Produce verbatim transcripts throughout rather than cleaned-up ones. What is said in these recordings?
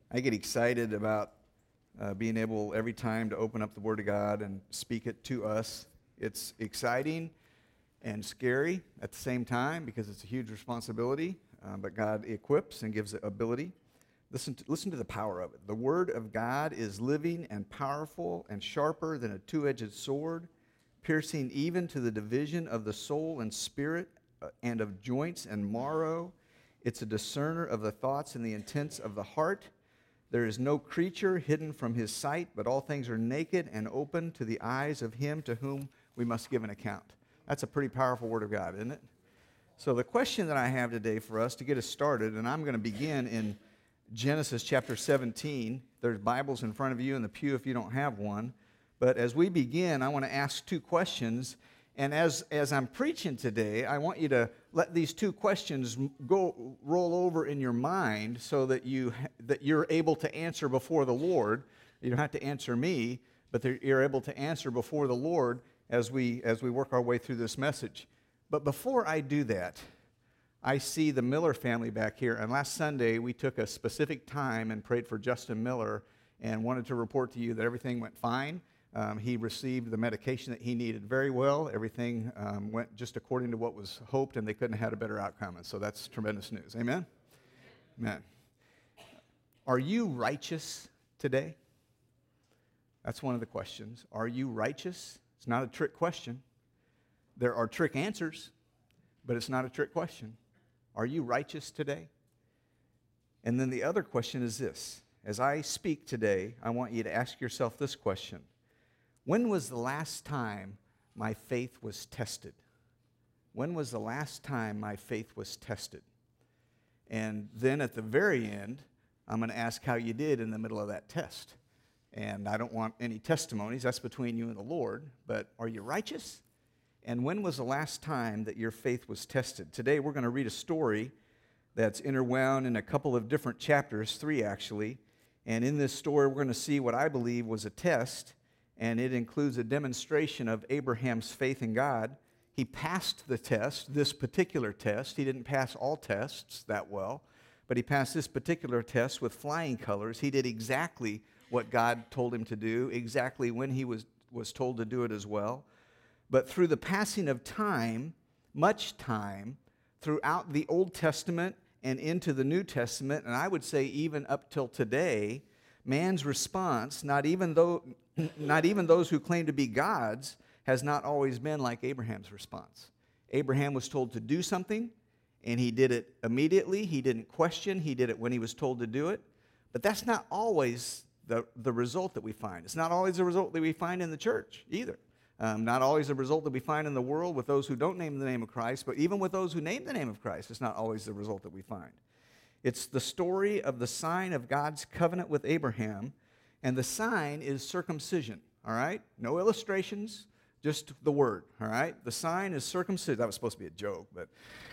I get excited about uh, being able every time to open up the Word of God and speak it to us. It's exciting and scary at the same time because it's a huge responsibility, uh, but God equips and gives ability. Listen to, listen to the power of it. The Word of God is living and powerful and sharper than a two-edged sword, piercing even to the division of the soul and spirit uh, and of joints and marrow. It's a discerner of the thoughts and the intents of the heart. There is no creature hidden from his sight, but all things are naked and open to the eyes of him to whom we must give an account. That's a pretty powerful word of God, isn't it? So the question that I have today for us to get us started, and I'm going to begin in Genesis chapter seventeen. There's Bibles in front of you in the pew if you don't have one. But as we begin, I want to ask two questions. And as, as I'm preaching today, I want you to let these two questions go roll over in your mind so that, you, that you're able to answer before the Lord. You don't have to answer me, but you're able to answer before the Lord as we, as we work our way through this message. But before I do that, I see the Miller family back here. And last Sunday, we took a specific time and prayed for Justin Miller and wanted to report to you that everything went fine. Um, he received the medication that he needed very well. Everything um, went just according to what was hoped, and they couldn't have had a better outcome. And so that's tremendous news. Amen? Amen. Are you righteous today? That's one of the questions. Are you righteous? It's not a trick question. There are trick answers, but it's not a trick question. Are you righteous today? And then the other question is this. As I speak today, I want you to ask yourself this question. When was the last time my faith was tested? When was the last time my faith was tested? And then at the very end, I'm going to ask how you did in the middle of that test. And I don't want any testimonies. That's between you and the Lord. But are you righteous? And when was the last time that your faith was tested? Today we're going to read a story that's interwound in a couple of different chapters, three actually. And in this story, we're going to see what I believe was a test. And it includes a demonstration of Abraham's faith in God. He passed the test, this particular test. He didn't pass all tests that well, but he passed this particular test with flying colors. He did exactly what God told him to do, exactly when he was, was told to do it as well. But through the passing of time, much time, throughout the Old Testament and into the New Testament, and I would say even up till today, man's response, not even though... Not even those who claim to be gods, has not always been like Abraham's response. Abraham was told to do something, and he did it immediately. He didn't question. He did it when he was told to do it. But that's not always the, the result that we find. It's not always the result that we find in the church either. Um, not always the result that we find in the world with those who don't name the name of Christ, but even with those who name the name of Christ, it's not always the result that we find. It's the story of the sign of God's covenant with Abraham. And the sign is circumcision, all right? No illustrations, just the word, all right? The sign is circumcision. That was supposed to be a joke, but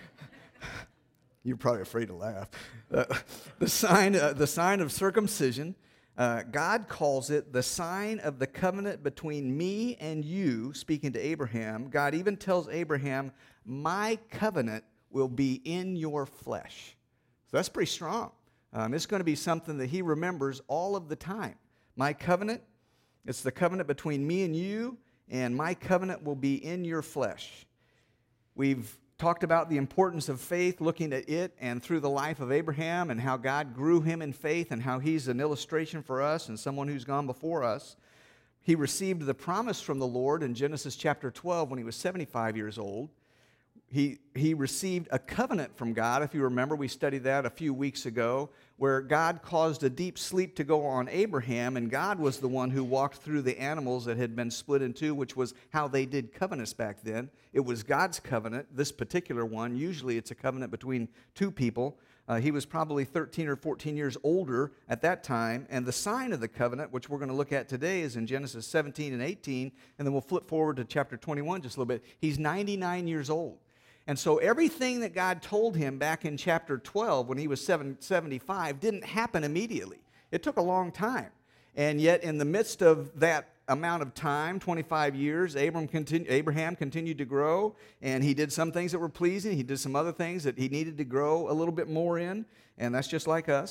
you're probably afraid to laugh. Uh, the sign, uh, the sign of circumcision, uh, God calls it the sign of the covenant between me and you, speaking to Abraham. God even tells Abraham, my covenant will be in your flesh. So that's pretty strong. Um, it's going to be something that he remembers all of the time. My covenant, it's the covenant between me and you, and my covenant will be in your flesh. We've talked about the importance of faith, looking at it and through the life of Abraham and how God grew him in faith and how he's an illustration for us and someone who's gone before us. He received the promise from the Lord in Genesis chapter twelve when he was seventy-five years old. He, he received a covenant from God. If you remember, we studied that a few weeks ago, where God caused a deep sleep to go on Abraham, and God was the one who walked through the animals that had been split in two, which was how they did covenants back then. It was God's covenant, this particular one. Usually it's a covenant between two people. Uh, he was probably thirteen or fourteen years older at that time, and the sign of the covenant, which we're going to look at today, is in Genesis seventeen and eighteen, and then we'll flip forward to chapter twenty-one just a little bit. He's ninety-nine years old. And so everything that God told him back in chapter twelve when he was seventy-five didn't happen immediately. It took a long time. And yet in the midst of that amount of time, twenty-five years, Abram continu- Abraham continued to grow, and he did some things that were pleasing. He did some other things that he needed to grow a little bit more in, and that's just like us.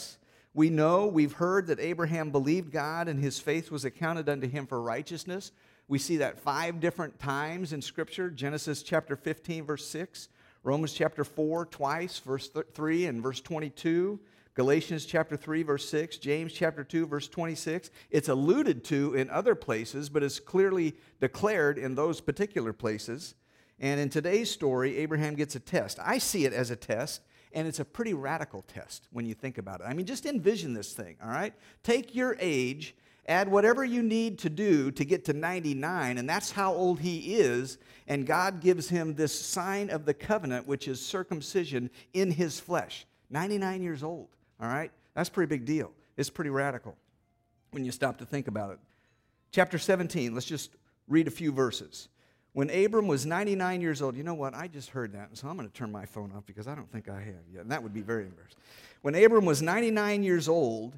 We know, we've heard that Abraham believed God and his faith was accounted unto him for righteousness. We see that five different times in Scripture. Genesis chapter fifteen, verse six. Romans chapter four, twice, verse three and verse twenty-two. Galatians chapter three, verse six. James chapter two, verse twenty-six. It's alluded to in other places, but it's clearly declared in those particular places. And in today's story, Abraham gets a test. I see it as a test, and it's a pretty radical test when you think about it. I mean, just envision this thing, all right? Take your age, add whatever you need to do to get to ninety-nine, and that's how old he is, and God gives him this sign of the covenant, which is circumcision in his flesh. ninety-nine years old, all right? That's a pretty big deal. It's pretty radical when you stop to think about it. Chapter seventeen, let's just read a few verses. When Abram was ninety-nine years old, you know what? I just heard that, so I'm going to turn my phone off because I don't think I have yet, and that would be very embarrassing. When Abram was ninety-nine years old,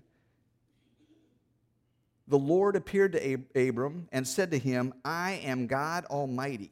the Lord appeared to Ab- Abram and said to him, I am God Almighty.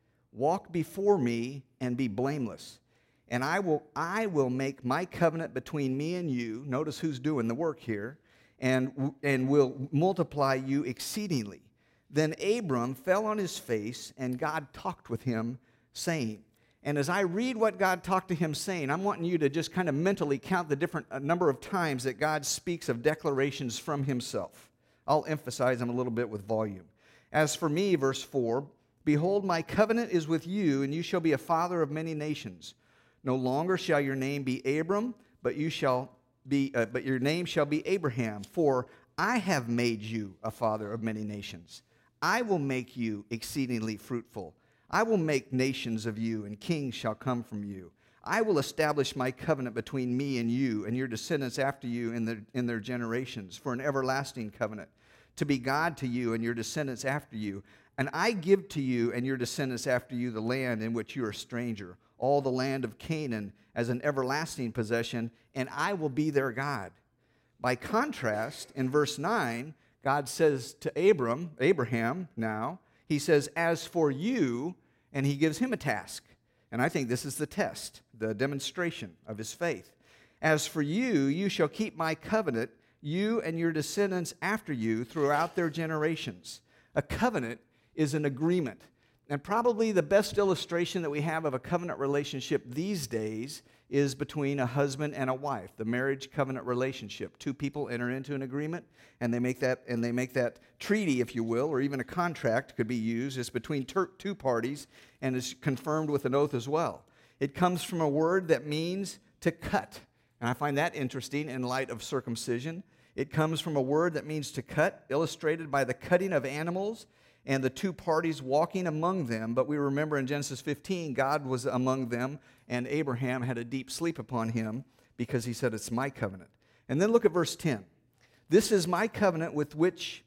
Walk before me and be blameless, and I will, I will make my covenant between me and you. Notice who's doing the work here, and, and will multiply you exceedingly. Then Abram fell on his face, and God talked with him, saying, and as I read what God talked to him saying, I'm wanting you to just kind of mentally count the different uh, number of times that God speaks of declarations from himself. I'll emphasize them a little bit with volume. As for me, verse four, behold, my covenant is with you, and you shall be a father of many nations. No longer shall your name be Abram, but you shall be, uh, but your name shall be Abraham, for I have made you a father of many nations. I will make you exceedingly fruitful. I will make nations of you, and kings shall come from you. I will establish my covenant between me and you and your descendants after you in their, in their generations for an everlasting covenant, to be God to you and your descendants after you. And I give to you and your descendants after you the land in which you are a stranger, all the land of Canaan as an everlasting possession, and I will be their God. By contrast, in verse nine, God says to Abram, Abraham now, he says, as for you, and he gives him a task. And I think this is the test, the demonstration of his faith. As for you, you shall keep my covenant, you and your descendants after you throughout their generations. A covenant is an agreement. And probably the best illustration that we have of a covenant relationship these days is between a husband and a wife, the marriage covenant relationship. Two people enter into an agreement, and they make that and they make that treaty, if you will, or even a contract could be used. It's between ter- two parties and is confirmed with an oath as well. It comes from a word that means to cut, and I find that interesting in light of circumcision. It comes from a word that means to cut, illustrated by the cutting of animals and the two parties walking among them. But we remember in Genesis fifteen, God was among them, and Abraham had a deep sleep upon him because he said, it's my covenant. And then look at verse ten. This is my covenant with which,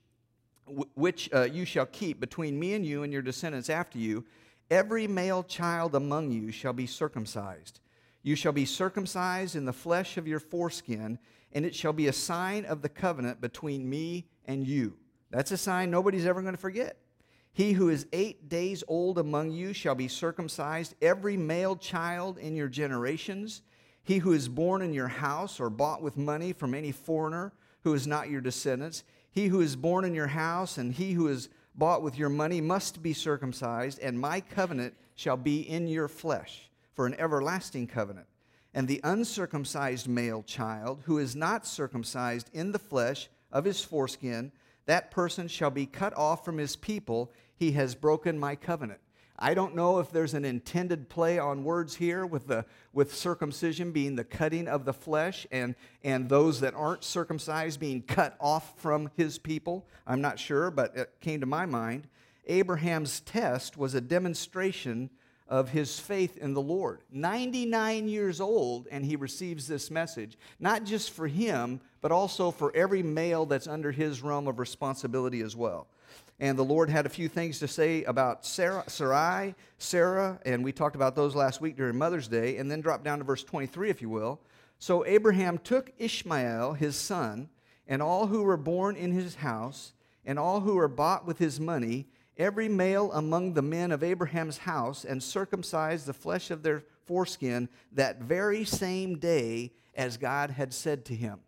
which uh, you shall keep between me and you and your descendants after you. Every male child among you shall be circumcised. You shall be circumcised in the flesh of your foreskin, and it shall be a sign of the covenant between me and you. That's a sign nobody's ever going to forget. He who is eight days old among you shall be circumcised, every male child in your generations. He who is born in your house or bought with money from any foreigner who is not your descendants. He who is born in your house and he who is bought with your money must be circumcised, and my covenant shall be in your flesh for an everlasting covenant. And the uncircumcised male child who is not circumcised in the flesh of his foreskin, that person shall be cut off from his people. He has broken my covenant. I don't know if there's an intended play on words here with the with circumcision being the cutting of the flesh and, and those that aren't circumcised being cut off from his people. I'm not sure, but it came to my mind. Abraham's test was a demonstration of his faith in the Lord. ninety-nine years old, and he receives this message, not just for him, but also for every male that's under his realm of responsibility as well. And the Lord had a few things to say about Sarah, Sarai, Sarah, and we talked about those last week during Mother's Day, and then drop down to verse twenty-three, if you will. So Abraham took Ishmael, his son, and all who were born in his house, and all who were bought with his money, every male among the men of Abraham's house, and circumcised the flesh of their foreskin that very same day as God had said to him.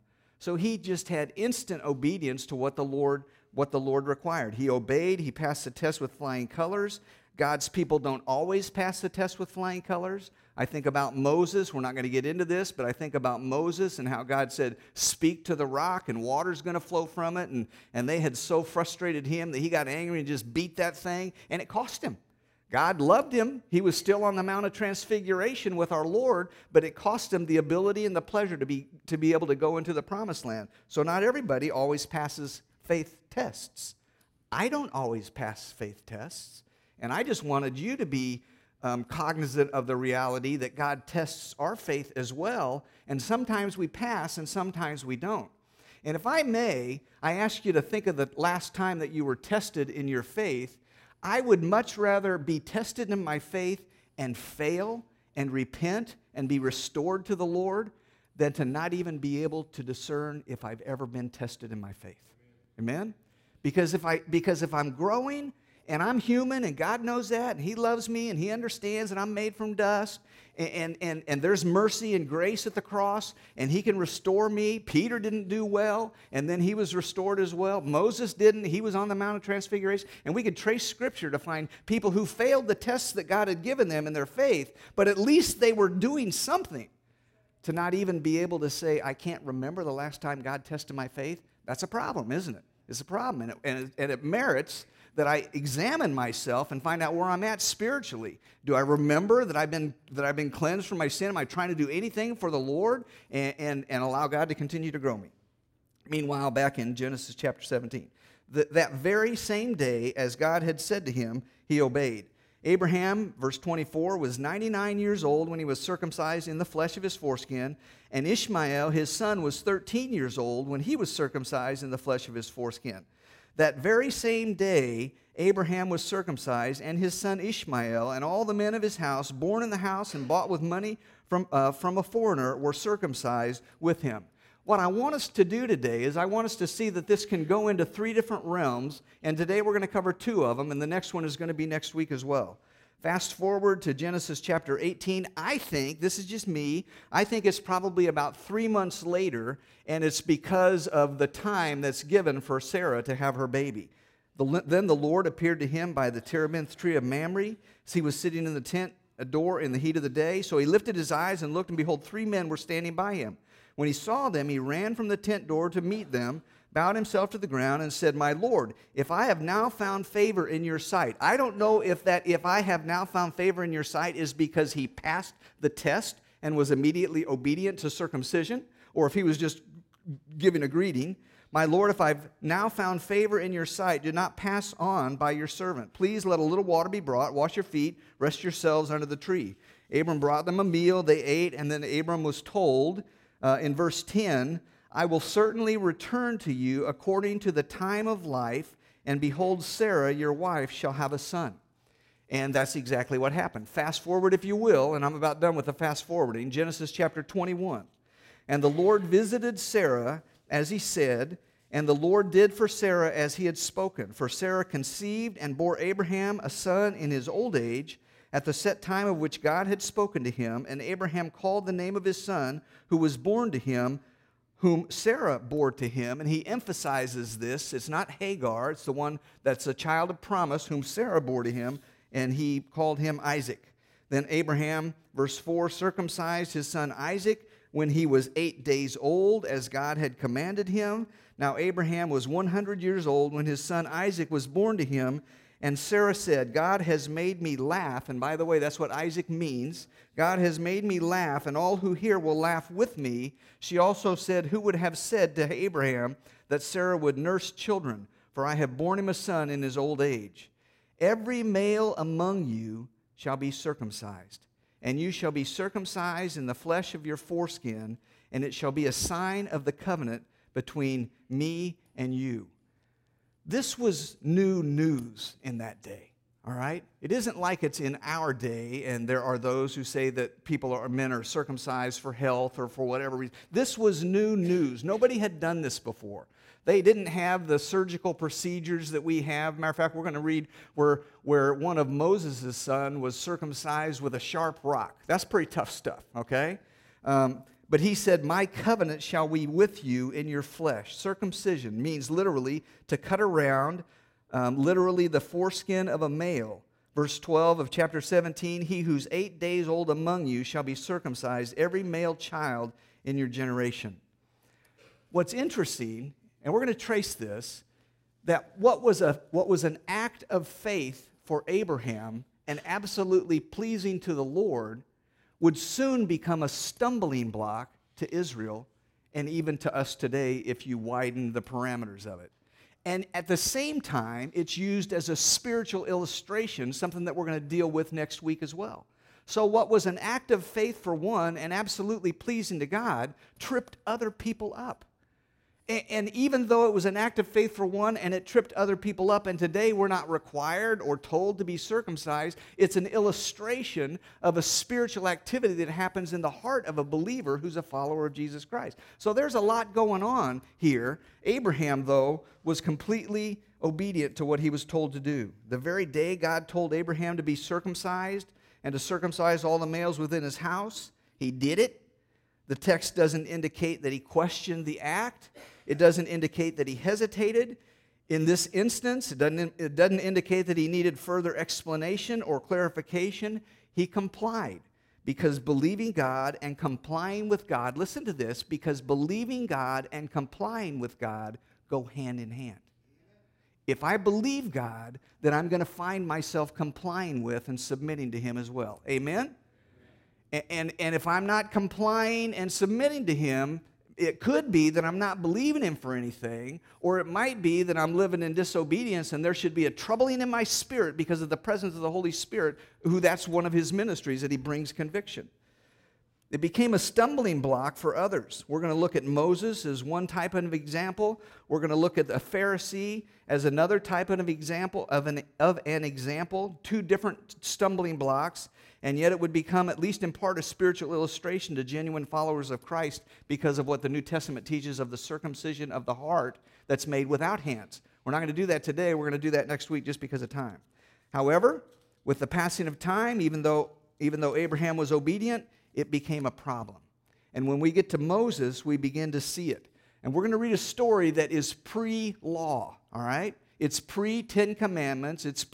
So he just had instant obedience to what the Lord, what the Lord required. He obeyed. He passed the test with flying colors. God's people don't always pass the test with flying colors. I think about Moses. We're not going to get into this, but I think about Moses and how God said, speak to the rock and water's going to flow from it. And, and they had so frustrated him that he got angry and just beat that thing, and it cost him. God loved him. He was still on the Mount of Transfiguration with our Lord, but it cost him the ability and the pleasure to be, to be able to go into the promised land. So not everybody always passes faith tests. I don't always pass faith tests. And I just wanted you to be um, cognizant of the reality that God tests our faith as well. And sometimes we pass and sometimes we don't. And if I may, I ask you to think of the last time that you were tested in your faith. I would much rather be tested in my faith and fail and repent and be restored to the Lord than to not even be able to discern if I've ever been tested in my faith. Amen? Because if I because if I'm growing and I'm human and God knows that and He loves me and He understands that I'm made from dust and, and, and, and there's mercy and grace at the cross and He can restore me. Peter didn't do well and then he was restored as well. Moses didn't. He was on the Mount of Transfiguration. And we could trace Scripture to find people who failed the tests that God had given them in their faith, but at least they were doing something. To not even be able to say, I can't remember the last time God tested my faith, that's a problem, isn't it? It's a problem. And it, and it, and it merits that I examine myself and find out where I'm at spiritually. Do I remember that I've been that I've been cleansed from my sin? Am I trying to do anything for the Lord and, and, and allow God to continue to grow me? Meanwhile, back in Genesis chapter seventeen, the, that very same day, as God had said to him, he obeyed. Abraham, verse twenty-four, was ninety-nine years old when he was circumcised in the flesh of his foreskin, and Ishmael, his son, was thirteen years old when he was circumcised in the flesh of his foreskin. That very same day, Abraham was circumcised, and his son Ishmael, and all the men of his house, born in the house and bought with money from, uh, from a foreigner, were circumcised with him. What I want us to do today is I want us to see that this can go into three different realms, and today we're going to cover two of them, and the next one is going to be next week as well. Fast forward to Genesis chapter eighteen. I think, this is just me, I think it's probably about three months later, and it's because of the time that's given for Sarah to have her baby. The, then the Lord appeared to him by the terebinth tree of Mamre, as he was sitting in the tent door in the heat of the day. So he lifted his eyes and looked, and behold, three men were standing by him. When he saw them, he ran from the tent door to meet them, bowed himself to the ground, and said, My Lord, if I have now found favor in your sight. I don't know if that if I have now found favor in your sight is because he passed the test and was immediately obedient to circumcision, or if he was just giving a greeting. My Lord, if I've now found favor in your sight, do not pass on by your servant. Please let a little water be brought, wash your feet, rest yourselves under the tree. Abram brought them a meal, they ate, and then Abram was told uh, in verse ten, I will certainly return to you according to the time of life, and behold, Sarah, your wife, shall have a son. And that's exactly what happened. Fast forward, if you will, and I'm about done with the fast forwarding, Genesis chapter twenty-one. And the Lord visited Sarah, as he said, and the Lord did for Sarah as he had spoken. For Sarah conceived and bore Abraham a son in his old age, at the set time of which God had spoken to him. And Abraham called the name of his son, who was born to him, whom Sarah bore to him. And he emphasizes this. It's not Hagar. It's the one that's a child of promise, whom Sarah bore to him. And he called him Isaac. Then Abraham, verse four, circumcised his son Isaac when he was eight days old, as God had commanded him. Now Abraham was one hundred years old when his son Isaac was born to him. And Sarah said, God has made me laugh. And by the way, that's what Isaac means. God has made me laugh, and all who hear will laugh with me. She also said, who would have said to Abraham that Sarah would nurse children? For I have borne him a son in his old age. Every male among you shall be circumcised, and you shall be circumcised in the flesh of your foreskin, and it shall be a sign of the covenant between me and you. This was new news in that day, all right? It isn't like it's in our day, and there are those who say that people are, men are circumcised for health or for whatever reason. This was new news. Nobody had done this before. They didn't have the surgical procedures that we have. Matter of fact, we're going to read where, where one of Moses' son was circumcised with a sharp rock. That's pretty tough stuff, okay? Um, But he said, my covenant shall be with you in your flesh. Circumcision means literally to cut around, um, literally the foreskin of a male. Verse twelve of chapter seventeen, he who's eight days old among you shall be circumcised, every male child in your generation. What's interesting, and we're going to trace this, that what was a what was an act of faith for Abraham and absolutely pleasing to the Lord would soon become a stumbling block to Israel and even to us today if you widen the parameters of it. And at the same time, it's used as a spiritual illustration, something that we're going to deal with next week as well. So what was an act of faith for one and absolutely pleasing to God tripped other people up. And even though it was an act of faith for one and it tripped other people up, and today we're not required or told to be circumcised, it's an illustration of a spiritual activity that happens in the heart of a believer who's a follower of Jesus Christ. So there's a lot going on here. Abraham, though, was completely obedient to what he was told to do. The very day God told Abraham to be circumcised and to circumcise all the males within his house, he did it. The text doesn't indicate that he questioned the act. It doesn't indicate that he hesitated. In this instance, it doesn't, it doesn't indicate that he needed further explanation or clarification. He complied because believing God and complying with God, listen to this, because believing God and complying with God go hand in hand. If I believe God, then I'm going to find myself complying with and submitting to Him as well. Amen? And, and if I'm not complying and submitting to Him, it could be that I'm not believing Him for anything, or it might be that I'm living in disobedience and there should be a troubling in my spirit because of the presence of the Holy Spirit, who that's one of His ministries, that He brings conviction. It became a stumbling block for others. We're going to look at Moses as one type of example. We're going to look at the Pharisee as another type of example, of an, of an example, two different stumbling blocks. And yet it would become, at least in part, a spiritual illustration to genuine followers of Christ because of what the New Testament teaches of the circumcision of the heart that's made without hands. We're not going to do that today. We're going to do that next week just because of time. However, with the passing of time, even though, even though Abraham was obedient, it became a problem. And when we get to Moses, we begin to see it. And we're going to read a story that is pre-law, all right? It's pre-Ten Commandments. It's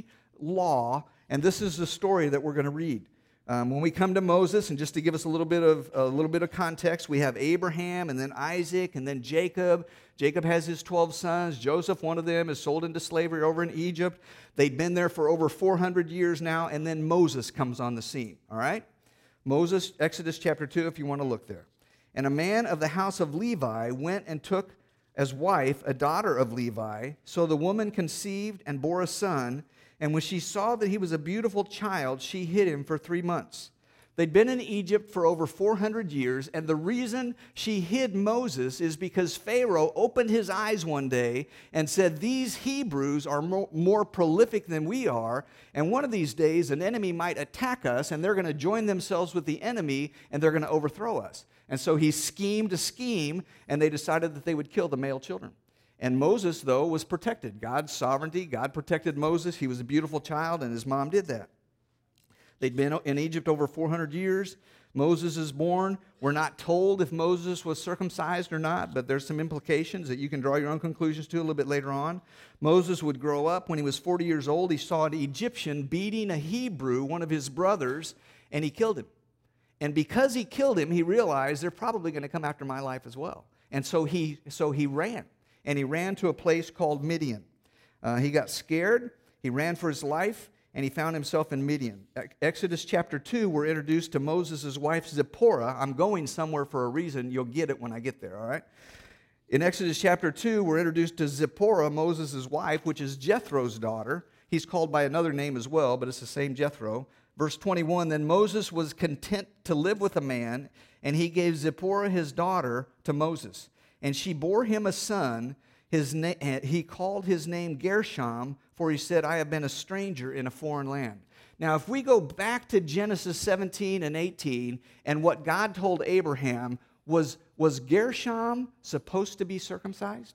pre-law. And this is the story that we're going to read. Um, when we come to Moses, and just to give us a little bit of a little bit of context, we have Abraham, and then Isaac, and then Jacob. Jacob has his twelve sons. Joseph, one of them, is sold into slavery over in Egypt. They'd been there for over four hundred years now, and then Moses comes on the scene. All right, Moses, Exodus chapter two, if you want to look there. And a man of the house of Levi went and took as wife a daughter of Levi. So the woman conceived and bore a son. And when she saw that he was a beautiful child, she hid him for three months. They'd been in Egypt for over four hundred years, and the reason she hid Moses is because Pharaoh opened his eyes one day and said, these Hebrews are more, more prolific than we are, and one of these days an enemy might attack us, and they're going to join themselves with the enemy, and they're going to overthrow us. And so he schemed a scheme, and they decided that they would kill the male children. And Moses, though, was protected. God's sovereignty, God protected Moses. He was a beautiful child, and his mom did that. They'd been in Egypt over four hundred years. Moses is born. We're not told if Moses was circumcised or not, but there's some implications that you can draw your own conclusions to a little bit later on. Moses would grow up. When he was forty years old, he saw an Egyptian beating a Hebrew, one of his brothers, and he killed him. And because he killed him, he realized they're probably going to come after my life as well. And so he, so he ran. And he ran to a place called Midian. Uh, he got scared, he ran for his life, and he found himself in Midian. Exodus chapter two, we're introduced to Moses' wife Zipporah. I'm going somewhere for a reason. You'll get it when I get there, all right? In Exodus chapter two, we're introduced to Zipporah, Moses' wife, which is Jethro's daughter. He's called by another name as well, but it's the same Jethro. Verse twenty-one, then Moses was content to live with a man, and he gave Zipporah his daughter to Moses. And she bore him a son. His na- he called his name Gershom, for he said, I have been a stranger in a foreign land. Now, if we go back to Genesis seventeen and eighteen, and what God told Abraham, was, was Gershom supposed to be circumcised?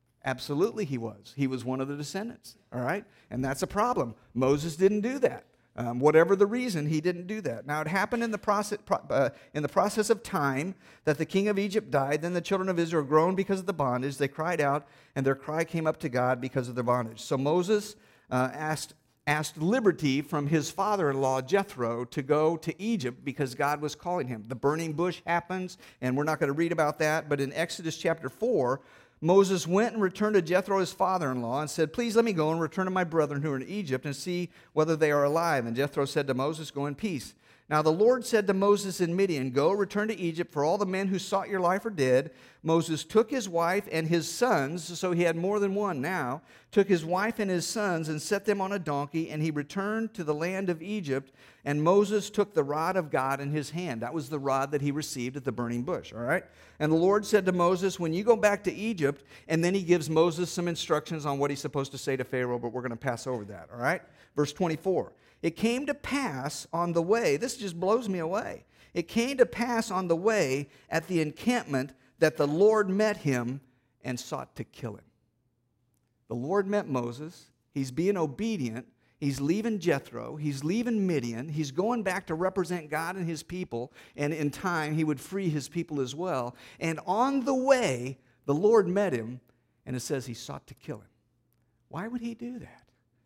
Absolutely he was. He was one of the descendants, all right? And that's a problem. Moses didn't do that. Um, whatever the reason, he didn't do that. Now, it happened in the, process, uh, in the process of time that the king of Egypt died. Then the children of Israel groaned because of the bondage. They cried out, and their cry came up to God because of their bondage. So Moses uh, asked, asked liberty from his father-in-law, Jethro, to go to Egypt because God was calling him. The burning bush happens, and we're not going to read about that. But in Exodus chapter four, Moses went and returned to Jethro, his father-in-law, and said, please let me go and return to my brethren who are in Egypt and see whether they are alive. And Jethro said to Moses, go in peace. Now the Lord said to Moses in Midian, go, return to Egypt, for all the men who sought your life are dead. Moses took his wife and his sons, so he had more than one now, took his wife and his sons and set them on a donkey, and he returned to the land of Egypt. And Moses took the rod of God in his hand. That was the rod that he received at the burning bush, all right? And the Lord said to Moses, when you go back to Egypt, and then he gives Moses some instructions on what he's supposed to say to Pharaoh, but we're going to pass over that, all right? Verse twenty-four. It came to pass on the way, this just blows me away. It came to pass on the way at the encampment that the Lord met him and sought to kill him. The Lord met Moses. He's being obedient. He's leaving Jethro. He's leaving Midian. He's going back to represent God and his people. And in time, he would free his people as well. And on the way, the Lord met him, and it says he sought to kill him. Why would he do that?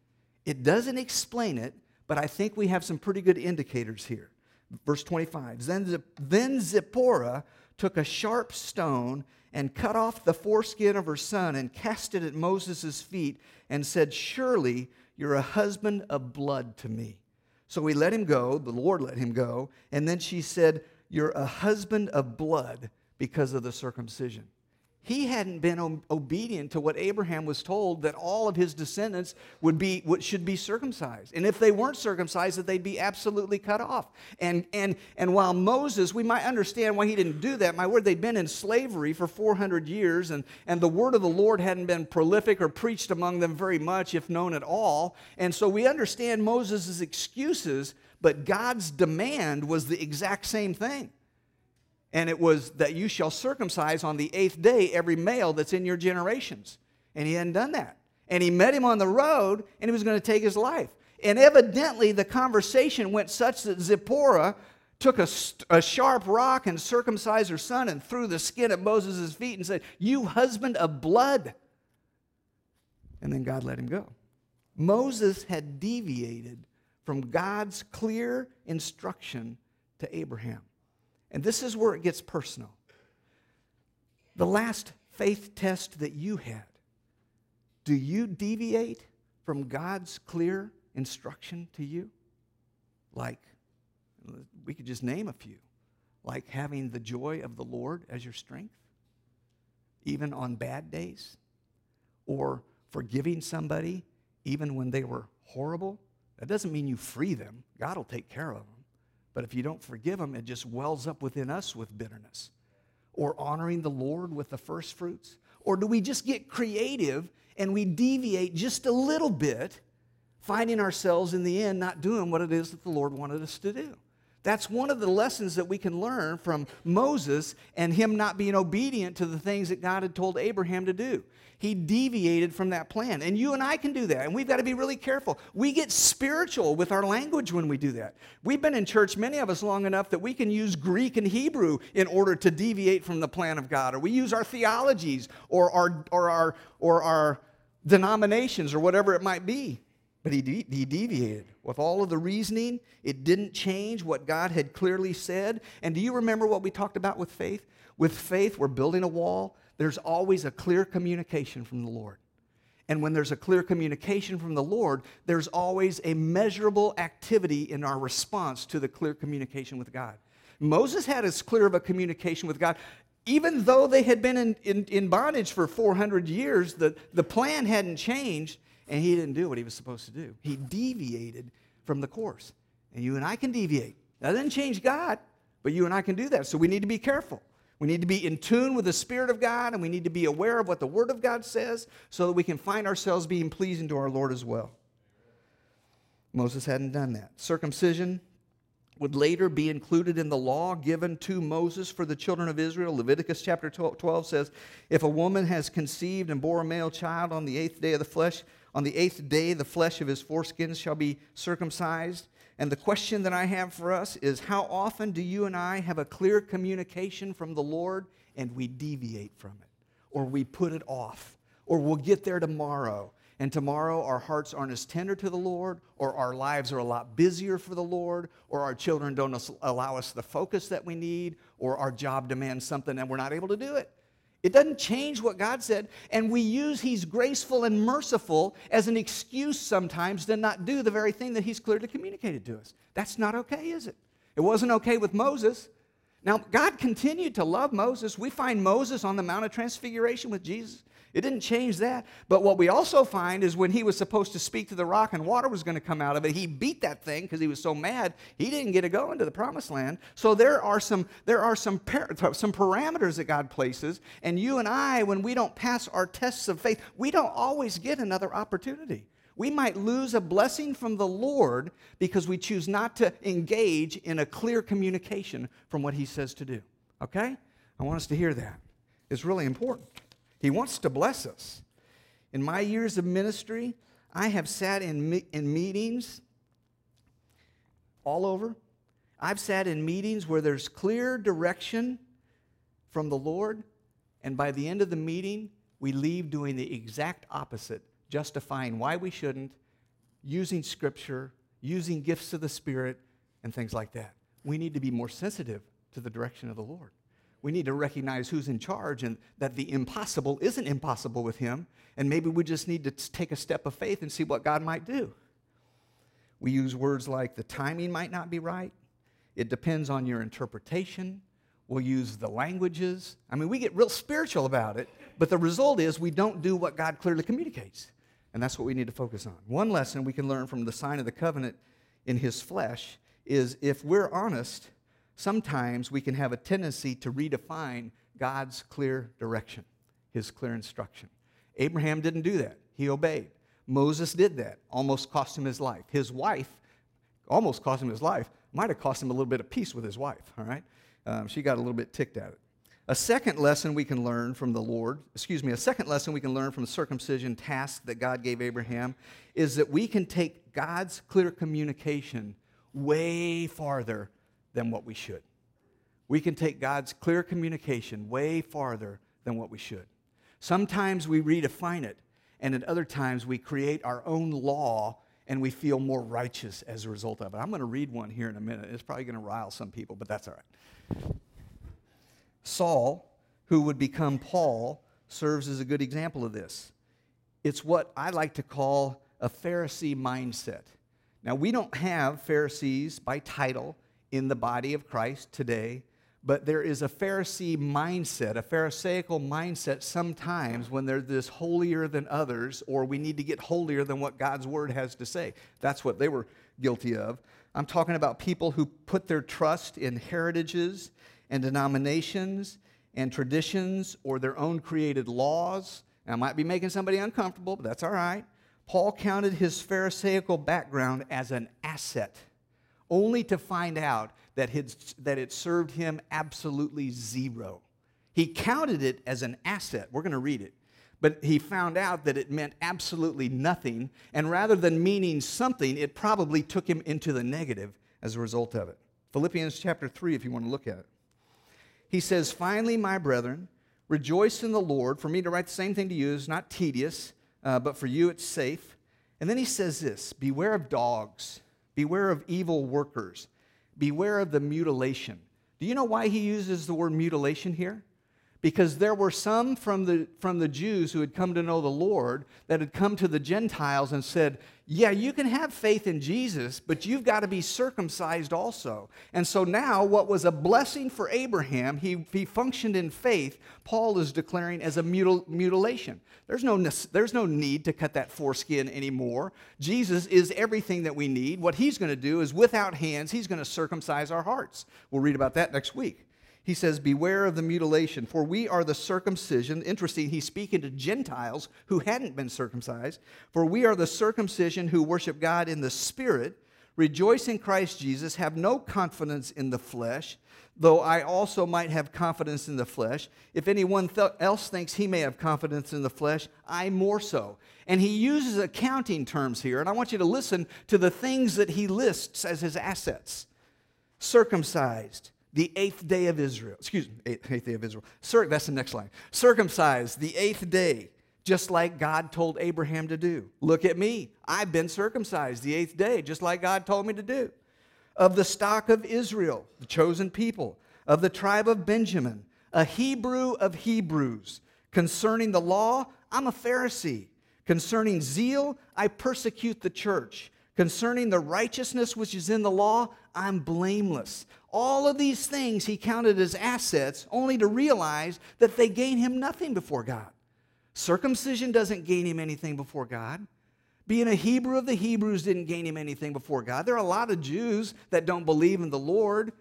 It doesn't explain it, but I think we have some pretty good indicators here. Verse twenty-five, then, then Zipporah took a sharp stone and cut off the foreskin of her son and cast it at Moses' feet and said, surely you're a husband of blood to me. So he let him go, the Lord let him go, and then she said, you're a husband of blood because of the circumcision. He hadn't been o- obedient to what Abraham was told, that all of his descendants would be, would, should be circumcised. And if they weren't circumcised, that they'd be absolutely cut off. And, and, and while Moses, we might understand why he didn't do that. My word, they'd been in slavery for four hundred years, and, and the word of the Lord hadn't been prolific or preached among them very much, if known at all. And so we understand Moses' excuses, but God's demand was the exact same thing. And it was that you shall circumcise on the eighth day every male that's in your generations. And he hadn't done that. And he met him on the road, and he was going to take his life. And evidently the conversation went such that Zipporah took a, a sharp rock and circumcised her son and threw the skin at Moses' feet and said, you husband of blood. And then God let him go. Moses had deviated from God's clear instruction to Abraham. And this is where it gets personal. The last faith test that you had, do you deviate from God's clear instruction to you? Like, we could just name a few. Like having the joy of the Lord as your strength, even on bad days. Or forgiving somebody even when they were horrible. That doesn't mean you free them. God will take care of them. But if you don't forgive them, it just wells up within us with bitterness. Or honoring the Lord with the first fruits. Or do we just get creative and we deviate just a little bit, finding ourselves in the end not doing what it is that the Lord wanted us to do? That's one of the lessons that we can learn from Moses and him not being obedient to the things that God had told Abraham to do. He deviated from that plan. And you and I can do that. And we've got to be really careful. We get spiritual with our language when we do that. We've been in church, many of us, long enough that we can use Greek and Hebrew in order to deviate from the plan of God. Or we use our theologies or our, or our, or our denominations or whatever it might be. But he, de- he deviated. With all of the reasoning, it didn't change what God had clearly said. And do you remember what we talked about with faith? With faith, we're building a wall. There's always a clear communication from the Lord. And when there's a clear communication from the Lord, there's always a measurable activity in our response to the clear communication with God. Moses had as clear of a communication with God. Even though they had been in, in, in bondage for four hundred years, the, the plan hadn't changed, and he didn't do what he was supposed to do. He deviated from the course. And you and I can deviate. That doesn't change God, but you and I can do that. So we need to be careful. We need to be in tune with the Spirit of God, and we need to be aware of what the Word of God says so that we can find ourselves being pleasing to our Lord as well. Moses hadn't done that. Circumcision would later be included in the law given to Moses for the children of Israel. Leviticus chapter twelve says, if a woman has conceived and bore a male child on the eighth day of the flesh, on the eighth day the flesh of his foreskins shall be circumcised. And the question that I have for us is, how often do you and I have a clear communication from the Lord and we deviate from it, or we put it off, or we'll get there tomorrow, and tomorrow our hearts aren't as tender to the Lord, or our lives are a lot busier for the Lord, or our children don't allow us the focus that we need, or our job demands something and we're not able to do it. It doesn't change what God said, and we use He's graceful and merciful as an excuse sometimes to not do the very thing that He's clearly communicated to us. That's not okay, is it? It wasn't okay with Moses. Now, God continued to love Moses. We find Moses on the Mount of Transfiguration with Jesus. It didn't change that. But what we also find is when he was supposed to speak to the rock and water was going to come out of it, he beat that thing because he was so mad. He didn't get to go into the promised land. So there are some there are some par- some parameters that God places, and you and I, when we don't pass our tests of faith, we don't always get another opportunity. We might lose a blessing from the Lord because we choose not to engage in a clear communication from what He says to do. Okay? I want us to hear that. It's really important. He wants to bless us. In my years of ministry, I have sat in, me- in meetings all over. I've sat in meetings where there's clear direction from the Lord, and by the end of the meeting, we leave doing the exact opposite, justifying why we shouldn't, using Scripture, using gifts of the Spirit, and things like that. We need to be more sensitive to the direction of the Lord. We need to recognize who's in charge and that the impossible isn't impossible with Him, and maybe we just need to take a step of faith and see what God might do. We use words like the timing might not be right. It depends on your interpretation. We'll use the languages. I mean, we get real spiritual about it, but the result is we don't do what God clearly communicates, and that's what we need to focus on. One lesson we can learn from the sign of the covenant in His flesh is if we're honest, sometimes we can have a tendency to redefine God's clear direction, His clear instruction. Abraham didn't do that. He obeyed. Moses did that. Almost cost him his life. His wife almost cost him his life. Might have cost him a little bit of peace with his wife, all right? Um, she got a little bit ticked at it. A second lesson we can learn from the Lord, excuse me, a second lesson we can learn from the circumcision task that God gave Abraham is that we can take God's clear communication way farther than what we should. We can take God's clear communication way farther than what we should. Sometimes we redefine it, and at other times we create our own law and we feel more righteous as a result of it. I'm going to read one here in a minute. It's probably going to rile some people, but that's all right. Saul, who would become Paul, serves as a good example of this. It's what I like to call a Pharisee mindset. Now, we don't have Pharisees by title in the body of Christ today, but there is a Pharisee mindset, a Pharisaical mindset sometimes when they're this holier than others, or we need to get holier than what God's Word has to say. That's what they were guilty of. I'm talking about people who put their trust in heritages and denominations and traditions or their own created laws. And I might be making somebody uncomfortable, but that's all right. Paul counted his Pharisaical background as an asset, only to find out that, his, that it served him absolutely zero. He counted it as an asset. We're going to read it. But he found out that it meant absolutely nothing, and rather than meaning something, it probably took him into the negative as a result of it. Philippians chapter three, if you want to look at it. He says, "Finally, my brethren, rejoice in the Lord." For me to write the same thing to you is not tedious, uh, but for you it's safe. And then he says this, "Beware of dogs. Beware of evil workers. Beware of the mutilation." Do you know why he uses the word mutilation here? Because there were some from the, from the Jews who had come to know the Lord that had come to the Gentiles and said, yeah, you can have faith in Jesus, but you've got to be circumcised also. And so now what was a blessing for Abraham, he, he functioned in faith, Paul is declaring as a mutil, mutilation. There's no, there's no need to cut that foreskin anymore. Jesus is everything that we need. What he's going to do is without hands, he's going to circumcise our hearts. We'll read about that next week. He says, beware of the mutilation, for we are the circumcision. Interesting, he's speaking to Gentiles who hadn't been circumcised. For we are the circumcision who worship God in the Spirit, rejoice in Christ Jesus, have no confidence in the flesh, though I also might have confidence in the flesh. If anyone th- else thinks he may have confidence in the flesh, I more so. And he uses accounting terms here, and I want you to listen to the things that he lists as his assets. Circumcised, the eighth day of Israel. Excuse me, eighth, eighth day of Israel. Cir- that's the next line. Circumcised, the eighth day, just like God told Abraham to do. Look at me. I've been circumcised the eighth day, just like God told me to do. Of the stock of Israel, the chosen people. Of the tribe of Benjamin, a Hebrew of Hebrews. Concerning the law, I'm a Pharisee. Concerning zeal, I persecute the church. Concerning the righteousness which is in the law, I'm blameless. All of these things he counted as assets, only to realize that they gain him nothing before God. Circumcision doesn't gain him anything before God. Being a Hebrew of the Hebrews didn't gain him anything before God. There are a lot of Jews that don't believe in the Lord.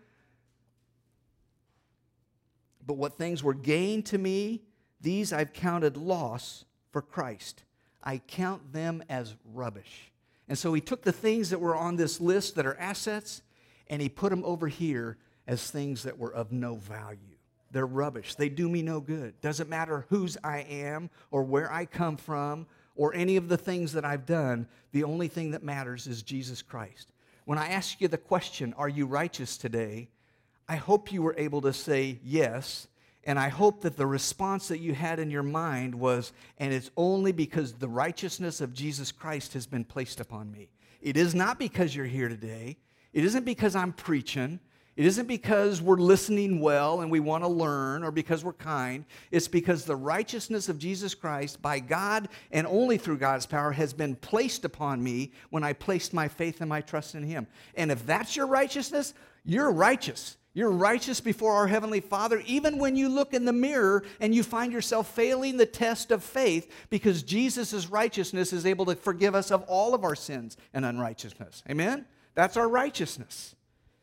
But what things were gained to me, these I've counted loss for Christ. I count them as rubbish. And so he took the things that were on this list that are assets, and he put them over here as things that were of no value. They're rubbish. They do me no good. Doesn't matter whose I am or where I come from or any of the things that I've done. The only thing that matters is Jesus Christ. When I ask you the question, are you righteous today? I hope you were able to say yes. And I hope that the response that you had in your mind was, and it's only because the righteousness of Jesus Christ has been placed upon me. It is not because you're here today. It isn't because I'm preaching. It isn't because we're listening well and we want to learn or because we're kind. It's because the righteousness of Jesus Christ by God and only through God's power has been placed upon me when I placed my faith and my trust in Him. And if that's your righteousness, you're righteous. You're righteous before our Heavenly Father, even when you look in the mirror and you find yourself failing the test of faith, because Jesus' righteousness is able to forgive us of all of our sins and unrighteousness. Amen? That's our righteousness.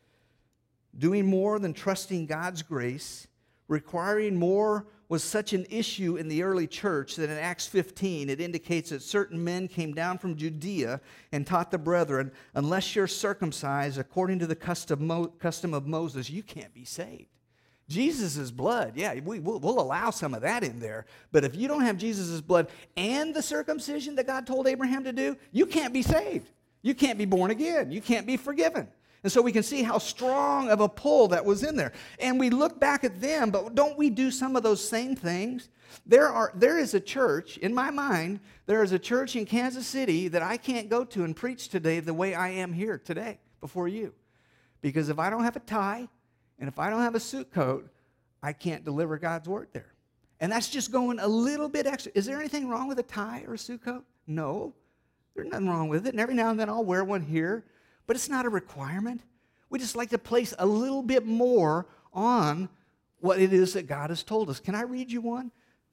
Doing more than trusting God's grace, requiring more was such an issue in the early church that in Acts fifteen it indicates that certain men came down from Judea and taught the brethren, unless you're circumcised according to the custom of Moses, you can't be saved. Jesus' blood, yeah, we, we'll, we'll allow some of that in there. But if you don't have Jesus' blood and the circumcision that God told Abraham to do, you can't be saved. You can't be born again. You can't be forgiven. And so we can see how strong of a pull that was in there. And we look back at them, but don't we do some of those same things? There are, there is a church, in my mind, there is a church in Kansas City that I can't go to and preach today the way I am here today before you. Because if I don't have a tie and if I don't have a suit coat, I can't deliver God's word there. And that's just going a little bit extra. Is there anything wrong with a tie or a suit coat? No, there's nothing wrong with it. And every now and then I'll wear one here. But it's not a requirement. We just like to place a little bit more on what it is that God has told us. Can I read you one?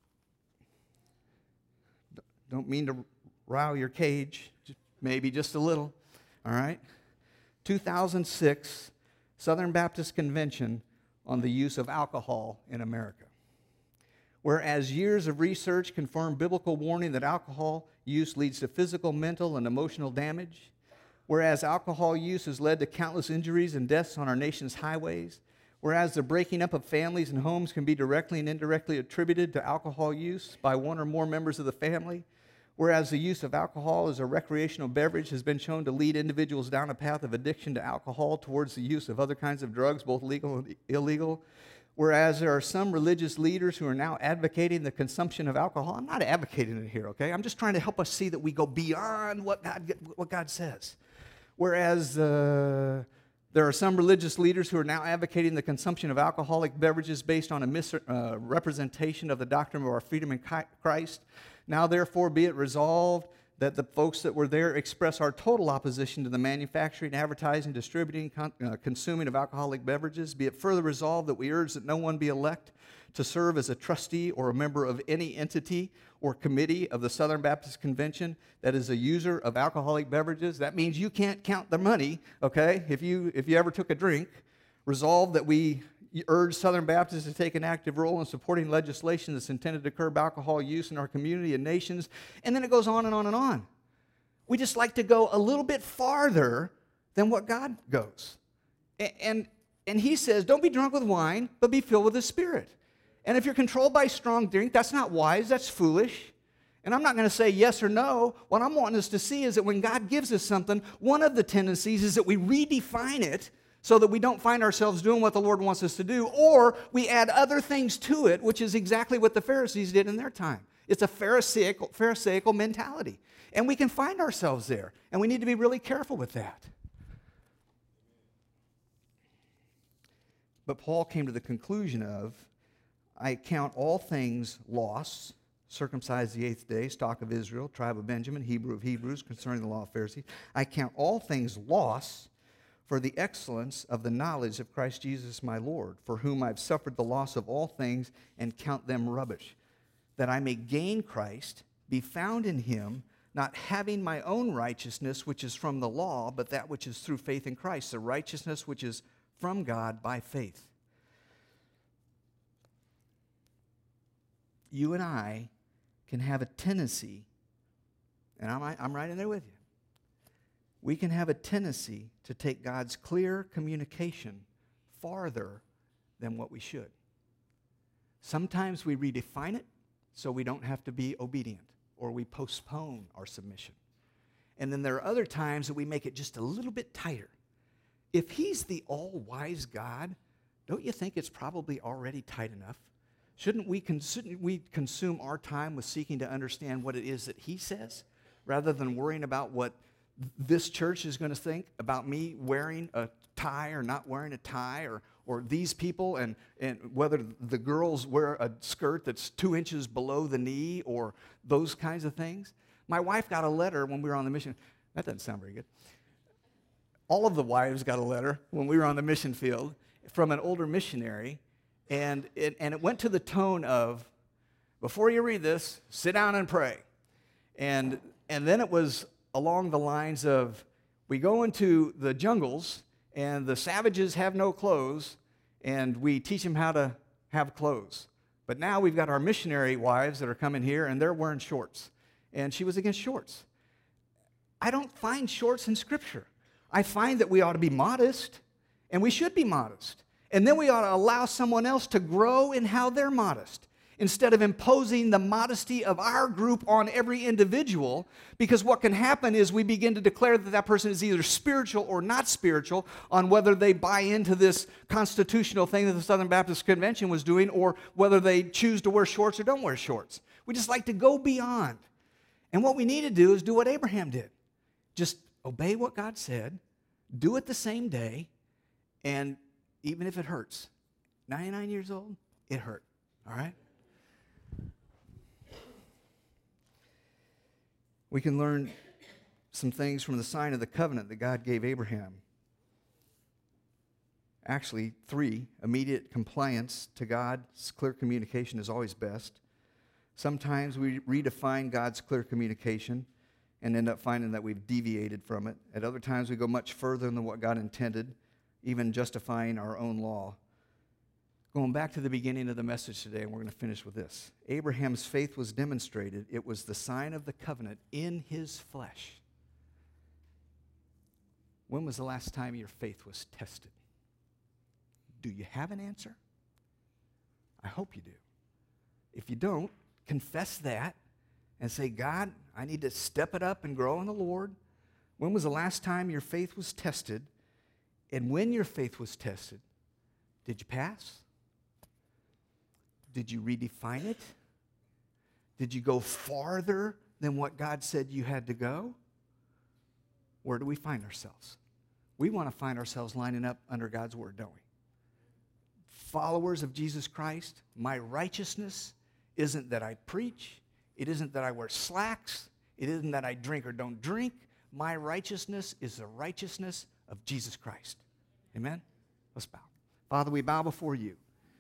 Don't mean to rile your cage, maybe just a little. All right? two thousand six Southern Baptist Convention on the use of alcohol in America. Whereas years of research confirm biblical warning that alcohol use leads to physical, mental, and emotional damage. Whereas alcohol use has led to countless injuries and deaths on our nation's highways. Whereas the breaking up of families and homes can be directly and indirectly attributed to alcohol use by one or more members of the family. Whereas the use of alcohol as a recreational beverage has been shown to lead individuals down a path of addiction to alcohol towards the use of other kinds of drugs, both legal and illegal. Whereas there are some religious leaders who are now advocating the consumption of alcohol. I'm not advocating it here, okay? I'm just trying to help us see that we go beyond what God, what God says. Whereas uh, there are some religious leaders who are now advocating the consumption of alcoholic beverages based on a misrepresentation uh, of the doctrine of our freedom in Christ. Now, therefore, be it resolved that the folks that were there express our total opposition to the manufacturing, advertising, distributing, con- uh, consuming of alcoholic beverages. Be it further resolved that we urge that no one be elect to serve as a trustee or a member of any entity or committee of the Southern Baptist Convention that is a user of alcoholic beverages. That means you can't count the money, okay, if you, if you ever took a drink. Resolved that we urge Southern Baptists to take an active role in supporting legislation that's intended to curb alcohol use in our community and nations. And then it goes on and on and on. We just like to go a little bit farther than what God goes. And And he says, don't be drunk with wine, but be filled with the Spirit. And if you're controlled by strong drink, that's not wise, that's foolish. And I'm not going to say yes or no. What I'm wanting us to see is that when God gives us something, one of the tendencies is that we redefine it so that we don't find ourselves doing what the Lord wants us to do, or we add other things to it, which is exactly what the Pharisees did in their time. It's a Pharisaical, Pharisaical mentality. And we can find ourselves there, and we need to be really careful with that. But Paul came to the conclusion of, I count all things loss, circumcised the eighth day, stock of Israel, tribe of Benjamin, Hebrew of Hebrews, concerning the law of Pharisees. I count all things loss for the excellence of the knowledge of Christ Jesus my Lord, for whom I've suffered the loss of all things and count them rubbish, that I may gain Christ, be found in him, not having my own righteousness, which is from the law, but that which is through faith in Christ, the righteousness which is from God by faith. You and I can have a tendency, and I'm, I'm right in there with you, we can have a tendency to take God's clear communication farther than what we should. Sometimes we redefine it so we don't have to be obedient, or we postpone our submission. And then there are other times that we make it just a little bit tighter. If he's the all-wise God, don't you think it's probably already tight enough? Shouldn't we, cons- shouldn't we consume our time with seeking to understand what it is that he says, rather than worrying about what this church is going to think about me wearing a tie or not wearing a tie, or, or these people, and, and whether the girls wear a skirt that's two inches below the knee, or those kinds of things? My wife got a letter when we were on the mission. That doesn't sound very good. All of the wives got a letter when we were on the mission field from an older missionary. And it, and it went to the tone of, before you read this, sit down and pray. And, and then it was along the lines of, we go into the jungles, and the savages have no clothes, and we teach them how to have clothes. But now we've got our missionary wives that are coming here, and they're wearing shorts. And she was against shorts. I don't find shorts in Scripture. I find that we ought to be modest, and we should be modest. And then we ought to allow someone else to grow in how they're modest, instead of imposing the modesty of our group on every individual, because what can happen is we begin to declare that that person is either spiritual or not spiritual on whether they buy into this constitutional thing that the Southern Baptist Convention was doing, or whether they choose to wear shorts or don't wear shorts. We just like to go beyond. And what we need to do is do what Abraham did. Just obey what God said, do it the same day, and even if it hurts, ninety-nine years old, it hurt, all right? We can learn some things from the sign of the covenant that God gave Abraham. Actually, three: immediate compliance to God's clear communication is always best. Sometimes we redefine God's clear communication and end up finding that we've deviated from it. At other times, we go much further than what God intended, even justifying our own law. Going back to the beginning of the message today, and we're going to finish with this. Abraham's faith was demonstrated. It was the sign of the covenant in his flesh. When was the last time your faith was tested? Do you have an answer? I hope you do. If you don't, confess that and say, God, I need to step it up and grow in the Lord. When was the last time your faith was tested? And when your faith was tested, did you pass? Did you redefine it? Did you go farther than what God said you had to go? Where do we find ourselves? We want to find ourselves lining up under God's word, don't we? Followers of Jesus Christ, my righteousness isn't that I preach. It isn't that I wear slacks. It isn't that I drink or don't drink. My righteousness is the righteousness of Jesus Christ. Amen? Let's bow. Father, we bow before you.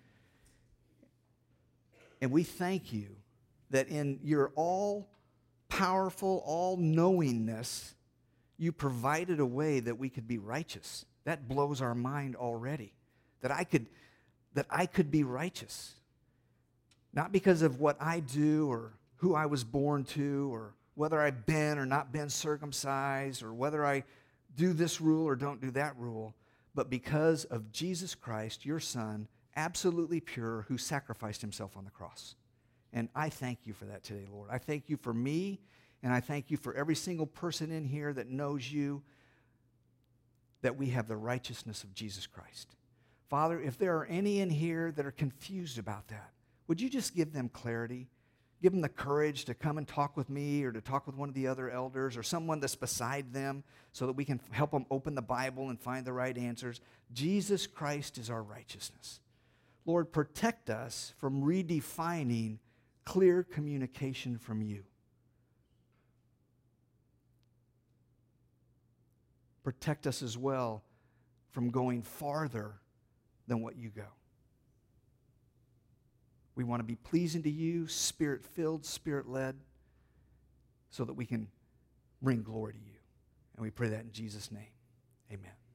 And we thank you that in your all-powerful, all-knowingness, you provided a way that we could be righteous. That blows our mind already. That I could, that I could be righteous. Not because of what I do or who I was born to or whether I've been or not been circumcised or whether I do this rule or don't do that rule, but because of Jesus Christ, your Son, absolutely pure, who sacrificed himself on the cross. And I thank you for that today, Lord. I thank you for me, and I thank you for every single person in here that knows you, that we have the righteousness of Jesus Christ. Father, if there are any in here that are confused about that, would you just give them clarity? Give them the courage to come and talk with me or to talk with one of the other elders or someone that's beside them so that we can help them open the Bible and find the right answers. Jesus Christ is our righteousness. Lord, protect us from redefining clear communication from you. Protect us as well from going farther than what you go. We want to be pleasing to you, Spirit-filled, Spirit-led, so that we can bring glory to you. And we pray that in Jesus' name. Amen.